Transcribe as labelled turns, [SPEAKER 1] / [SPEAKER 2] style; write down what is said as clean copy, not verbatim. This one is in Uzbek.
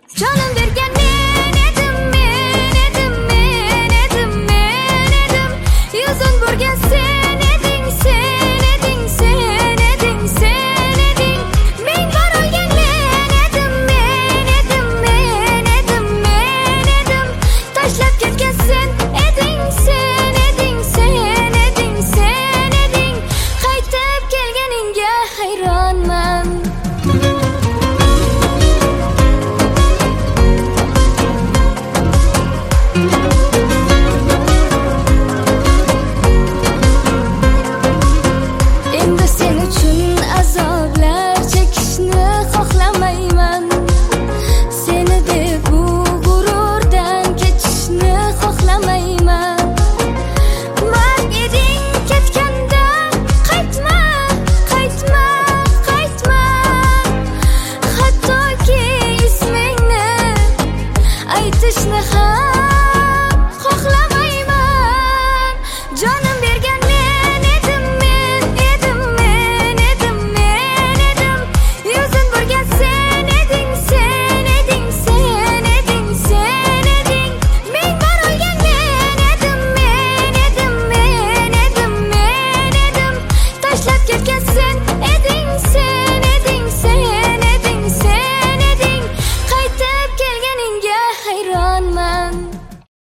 [SPEAKER 1] Canım bergen men edim, men edim, men edim, men edim. Yüzün burgen sen edin, sen edin, sen edin, sen edin. Men karalgen men edim, men edim, men edim, men edim. Taşlap ketken sen edin, sen edin, sen edin, sen edin. Qaytib kelgeninge hayronman. Endi sen uchun azoblar chekishni xohlamayman. Seni deb bu g'ururdan kechishni xohlamayman. Mard eding ketganda qaytma, qaytma, qaytma. Hattoki ismingni aytishni ham xohlamayman. Jonim bergan men edim, men edim, men edim, men edim. Yuzin burgan sen eding, sen eding, sen eding, sen eding. Men qaralgan men edim, men edim, men edim, men edim. Tashlab ketgan sen eding, sen eding, sen